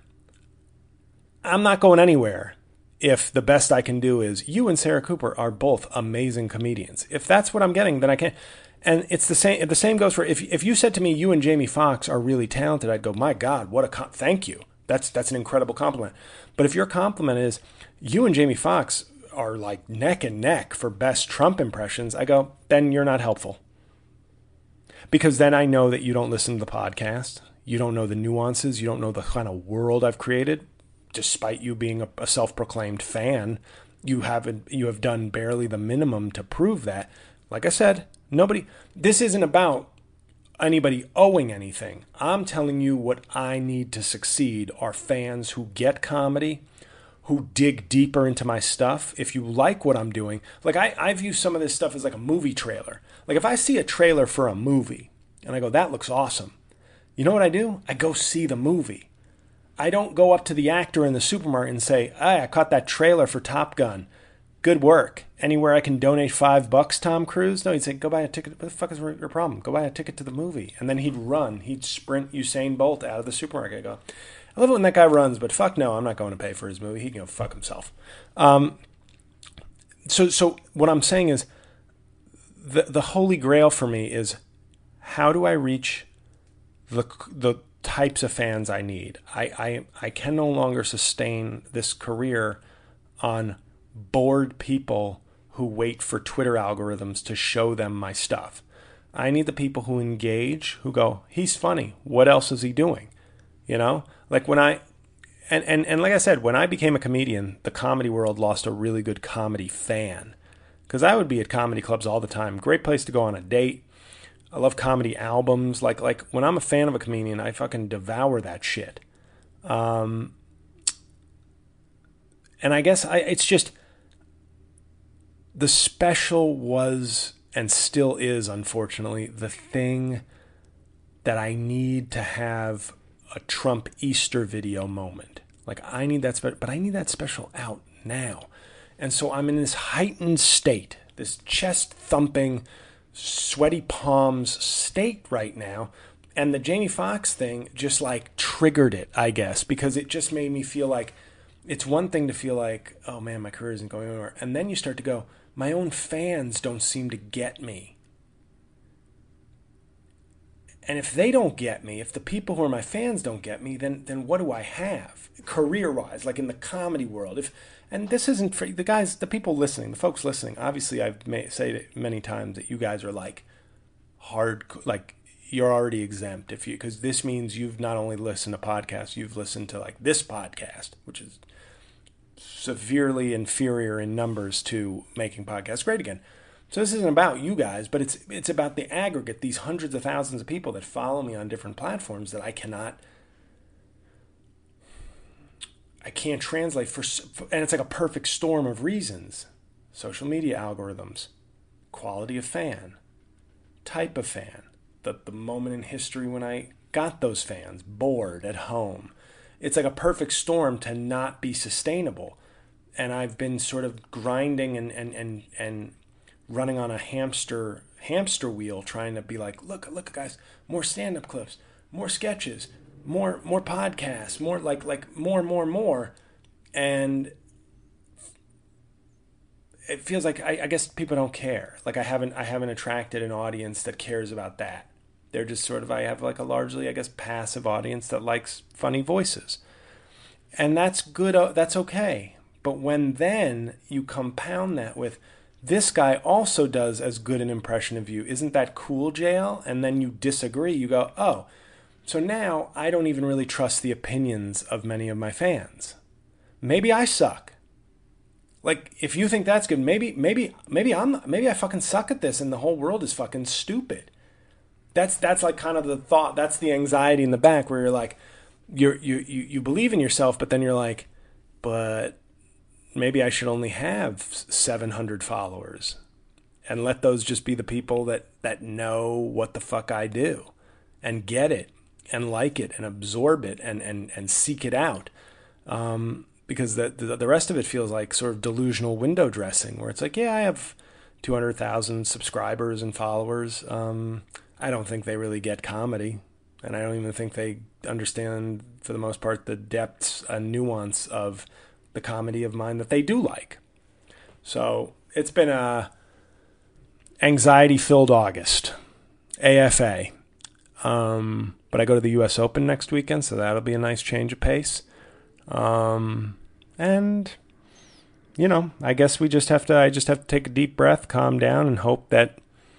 I'm not going anywhere if the best I can do is you and Sarah Cooper are both amazing comedians. If that's what I'm getting, then I can't. And it's the same. The same goes for if you said to me, you and Jamie Foxx are really talented, I'd go, my God, what a thank you. That's an incredible compliment. But if your compliment is you and Jamie Foxx are like neck and neck for best Trump impressions, I go, then you're not helpful. Because then I know that you don't listen to the podcast. You don't know the nuances. You don't know the kind of world I've created. Despite you being a self-proclaimed fan, you have done barely the minimum to prove that. Like I said, this isn't about anybody owing anything. I'm telling you what I need to succeed are fans who get comedy, who dig deeper into my stuff. If you like what I'm doing, like I view some of this stuff as like a movie trailer. Like if I see a trailer for a movie and I go, that looks awesome. You know what I do? I go see the movie. I don't go up to the actor in the supermarket and say, I caught that trailer for Top Gun. Good work. Anywhere I can donate $5, Tom Cruise? No, he'd say, go buy a ticket. What the fuck is your problem? Go buy a ticket to the movie. And then he'd sprint Usain Bolt out of the supermarket. I go, I love it when that guy runs, but fuck no, I'm not going to pay for his movie. He can go fuck himself. So what I'm saying is, the holy grail for me is, how do I reach the types of fans I need? I can no longer sustain this career on bored people who wait for Twitter algorithms to show them my stuff. I need the people who engage, who go, he's funny. What else is he doing? You know, like when and like I said, when I became a comedian, the comedy world lost a really good comedy fan, because I would be at comedy clubs all the time. Great place to go on a date. I love comedy albums. Like when I'm a fan of a comedian, I fucking devour that shit. And I guess it's just, the special was and still is, unfortunately, the thing that I need to have a Trump Easter video moment. Like, I need that special, but I need that special out now. And so I'm in this heightened state, this chest-thumping, sweaty palms state right now. And the Jamie Foxx thing just, like, triggered it, I guess, because it just made me feel like, it's one thing to feel like, oh, man, my career isn't going anywhere. And then you start to go, my own fans don't seem to get me. And if they don't get me, if the people who are my fans don't get me, then what do I have career-wise, like in the comedy world? And this isn't for the guys, the people listening, the folks listening. Obviously, I've said it many times that you guys are like hard, like you're already exempt because this means you've not only listened to podcasts, you've listened to like this podcast, which is severely inferior in numbers to making podcasts great again. So this isn't about you guys, but it's about the aggregate, these hundreds of thousands of people that follow me on different platforms that I can't translate for, and it's like a perfect storm of reasons. Social media algorithms, quality of fan, type of fan, the moment in history when I got those fans, bored at home. It's like a perfect storm to not be sustainable. And I've been sort of grinding and running on a hamster wheel, trying to be like, look, guys, more stand-up clips, more sketches, more podcasts, more like more, and it feels like I guess people don't care. Like I haven't attracted an audience that cares about that. They're just sort of, I have like a largely, I guess, passive audience that likes funny voices, and that's good. That's okay. But when then you compound that with, this guy also does as good an impression of you, isn't that cool, JL? And then you disagree. You go, oh, so now I don't even really trust the opinions of many of my fans. Maybe I suck. Like, if you think that's good, maybe I fucking suck at this, and the whole world is fucking stupid. That's like kind of the thought. That's the anxiety in the back, where you're like, you believe in yourself, but then you're like, but maybe I should only have 700 followers and let those just be the people that know what the fuck I do and get it and like it and absorb it and seek it out. Because the rest of it feels like sort of delusional window dressing, where it's like, yeah, I have 200,000 subscribers and followers. I don't think they really get comedy. And I don't even think they understand, for the most part, the depths and nuance of the comedy of mine that they do like. So it's been a anxiety-filled August, AFA. But I go to the U.S. Open next weekend, so that'll be a nice change of pace. And you know, I guess I just have to take a deep breath, calm down, and hope that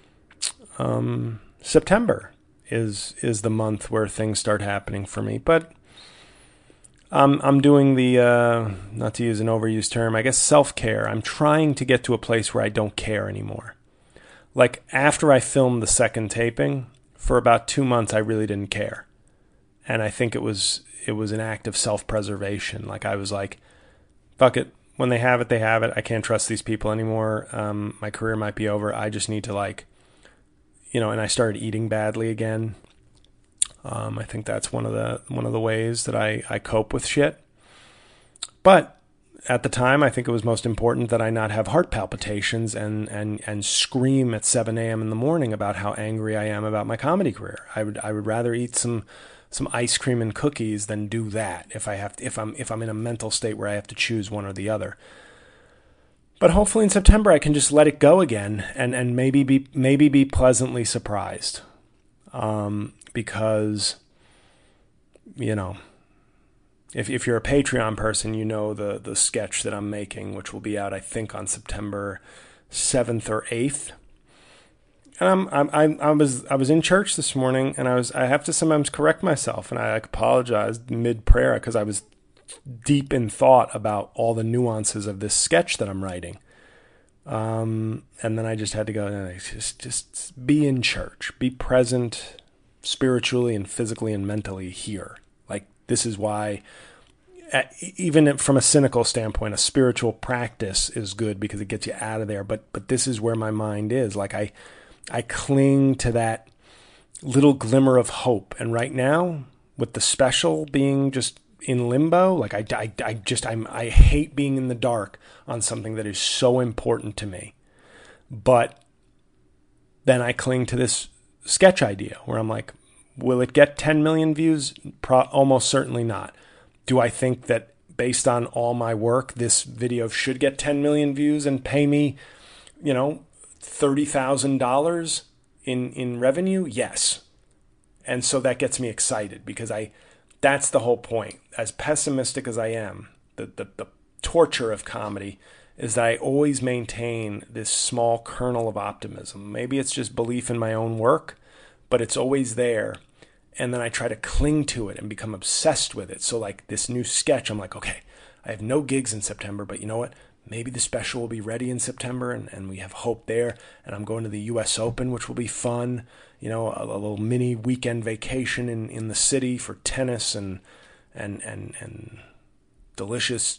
September is the month where things start happening for me. But I'm doing the, not to use an overused term, I guess self-care. I'm trying to get to a place where I don't care anymore. Like, after I filmed the second taping, for about 2 months, I really didn't care. And I think it was an act of self-preservation. Like, I was like, fuck it. When they have it, they have it. I can't trust these people anymore. My career might be over. I just need to, like, you know, and I started eating badly again. I think that's one of the ways that I cope with shit. But at the time, I think it was most important that I not have heart palpitations and scream at 7 a.m. in the morning about how angry I am about my comedy career. I would rather eat some ice cream and cookies than do that if I'm in a mental state where I have to choose one or the other. But hopefully in September I can just let it go again and maybe be pleasantly surprised. Because, you know, if you're a Patreon person, you know the sketch that I'm making, which will be out, I think, on September 7th or 8th. And I was in church this morning, and I have to sometimes correct myself, and I apologized mid-prayer because I was deep in thought about all the nuances of this sketch that I'm writing. And then I just had to go, no, just be in church, be present spiritually and physically and mentally here. Like, this is why even from a cynical standpoint, a spiritual practice is good because it gets you out of there. But this is where my mind is. Like I cling to that little glimmer of hope. And right now, with the special being just in limbo, like I hate being in the dark on something that is so important to me. But then I cling to this sketch idea where I'm like, will it get 10 million views? Almost certainly not. Do I think that based on all my work, this video should get 10 million views and pay me, $30,000 in revenue? Yes. And so that gets me excited because that's the whole point. As pessimistic as I am, the torture of comedy is that I always maintain this small kernel of optimism. Maybe it's just belief in my own work, but it's always there. And then I try to cling to it and become obsessed with it. So like this new sketch, I'm like, okay, I have no gigs in September, but you know what? Maybe the special will be ready in September and we have hope there. And I'm going to the US Open, which will be fun. A little mini weekend vacation in the city for tennis and delicious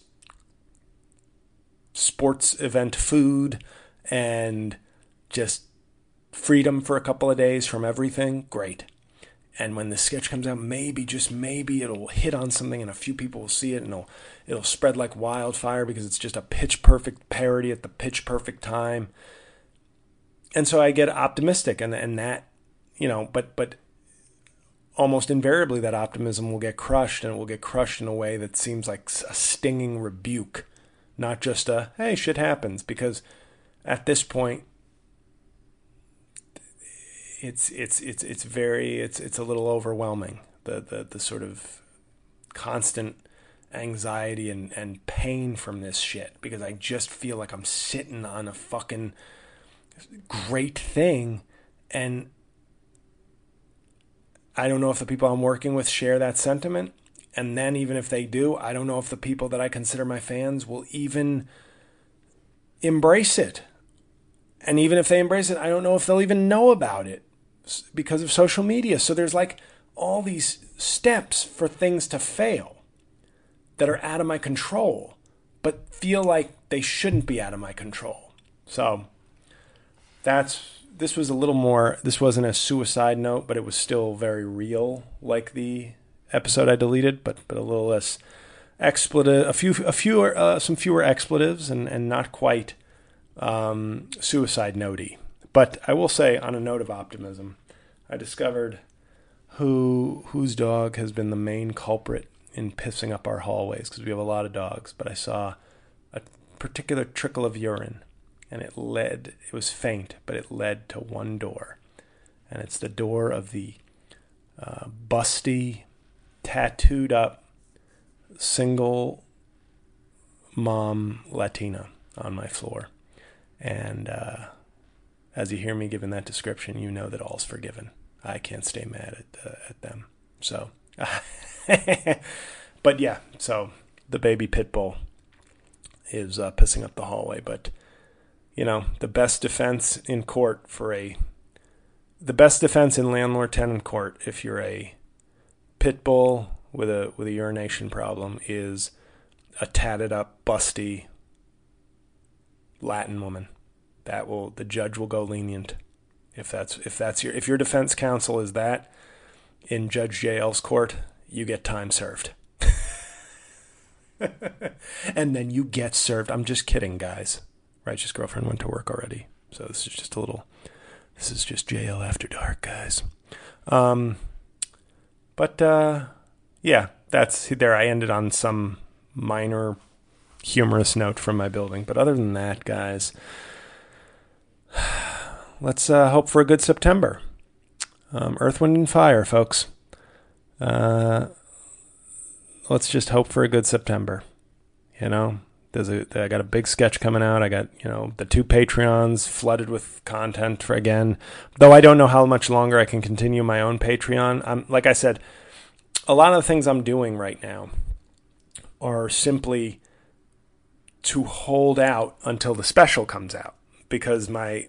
sports event food and just freedom for a couple of days from everything. Great. And when the sketch comes out, maybe, just maybe, it'll hit on something and a few people will see it and it'll spread like wildfire because it's just a pitch perfect parody at the pitch perfect time. And so I get optimistic and that, but almost invariably that optimism will get crushed, and it will get crushed in a way that seems like a stinging rebuke, not just a, hey, shit happens, because at this point, it's a little overwhelming. The sort of constant anxiety and pain from this shit, because I just feel like I'm sitting on a fucking great thing, and I don't know if the people I'm working with share that sentiment. And then even if they do, I don't know if the people that I consider my fans will even embrace it. And even if they embrace it, I don't know if they'll even know about it because of social media. So there's like all these steps for things to fail that are out of my control, but feel like they shouldn't be out of my control. So this was a little more, this wasn't a suicide note, but it was still very real, like the episode I deleted, but a little less expletive, some fewer expletives, and not quite suicide notey. But I will say, on a note of optimism, I discovered whose dog has been the main culprit in pissing up our hallways, because we have a lot of dogs. But I saw a particular trickle of urine, and it was faint, but it led to one door. And it's the door of the busty, tattooed up, single mom Latina on my floor. And as you hear me giving that description, you know that all's forgiven. I can't stay mad at them. So, but yeah, so the baby pit bull is pissing up the hallway. But, the best defense in court the best defense in landlord-tenant court, if you're a pit bull with a urination problem, is a tatted up, busty Latin woman. The judge will go lenient if your defense counsel is that in Judge JL's court, you get time served. And then you get served. I'm just kidding, guys. Righteous Girlfriend went to work already, so this is just JL After Dark, guys. But yeah, that's there. I ended on some minor humorous note from my building, but other than that, guys, let's hope for a good September. Earth, Wind, and Fire, folks. Let's just hope for a good September. I got a big sketch coming out. I got, the 2 Patreons flooded with content again. Though I don't know how much longer I can continue my own Patreon. Like I said, a lot of the things I'm doing right now are simply to hold out until the special comes out. Because my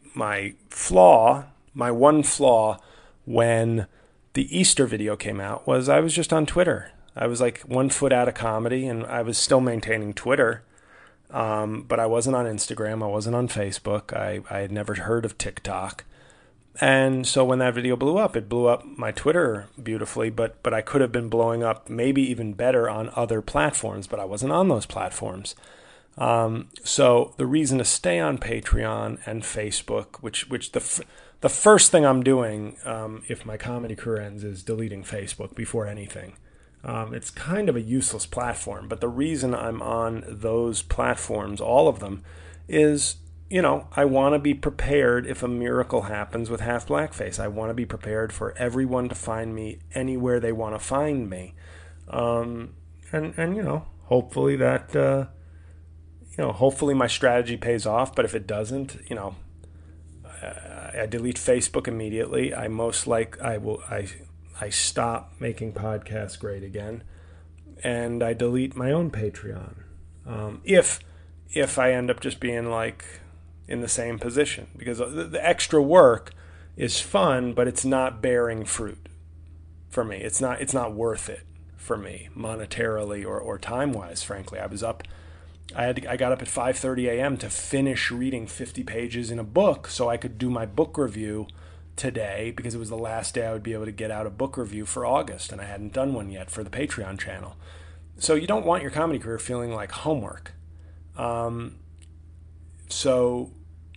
one flaw when the Easter video came out was I was just on Twitter I was like 1 foot out of comedy, and I was still maintaining Twitter. But I wasn't on Instagram. I wasn't on Facebook. I had never heard of TikTok. And so when that video blew up, it blew up my Twitter beautifully, but I could have been blowing up maybe even better on other platforms, but I wasn't on those platforms. So the reason to stay on Patreon and Facebook, which the first thing I'm doing if my comedy career ends is deleting Facebook before anything. It's kind of a useless platform, but the reason I'm on those platforms, all of them, is, I want to be prepared if a miracle happens with Half Blackface. I want to be prepared for everyone to find me anywhere they want to find me. And hopefully that, hopefully my strategy pays off, but if it doesn't, I delete Facebook immediately. I stop making podcasts great again, and I delete my own Patreon. If I end up just being like in the same position, because the extra work is fun, but it's not bearing fruit for me. It's not worth it for me monetarily or time wise. Frankly, I got up at 5:30 a.m. to finish reading 50 pages in a book so I could do my book review today, because it was the last day I would be able to get out a book review for August, and I hadn't done one yet for the Patreon channel. So you don't want your comedy career feeling like homework. So,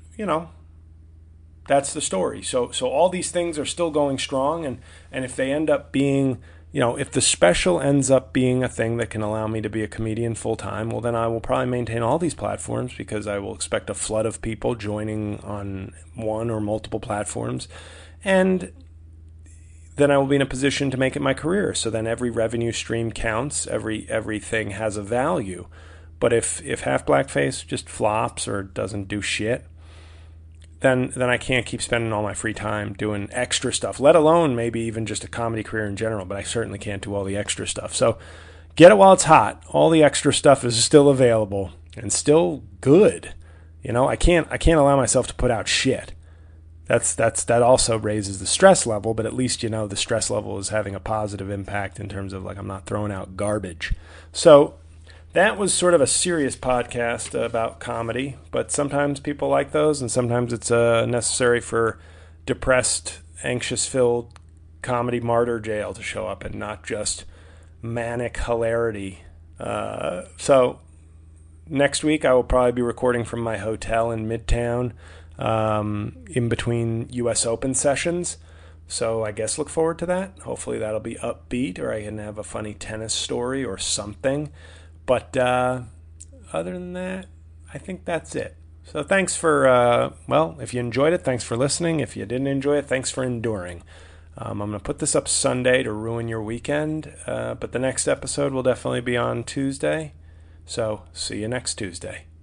that's the story. So all these things are still going strong, and if they end up being, if the special ends up being a thing that can allow me to be a comedian full time, well, then I will probably maintain all these platforms, because I will expect a flood of people joining on one or multiple platforms. And then I will be in a position to make it my career. So then every revenue stream counts. Everything has a value. But if Half Blackface just flops or doesn't do shit, then I can't keep spending all my free time doing extra stuff, let alone maybe even just a comedy career in general, but I certainly can't do all the extra stuff. So get it while it's hot. All the extra stuff is still available and still good. I can't allow myself to put out shit. That also raises the stress level, but at least the stress level is having a positive impact in terms of I'm not throwing out garbage. So that was sort of a serious podcast about comedy, but sometimes people like those, and sometimes it's necessary for depressed, anxious-filled comedy martyr jail to show up and not just manic hilarity. So next week I will probably be recording from my hotel in Midtown in between U.S. Open sessions. So I guess look forward to that. Hopefully that'll be upbeat, or I can have a funny tennis story or something. But other than that, I think that's it. So thanks for, if you enjoyed it, thanks for listening. If you didn't enjoy it, thanks for enduring. I'm going to put this up Sunday to ruin your weekend, but the next episode will definitely be on Tuesday. So see you next Tuesday.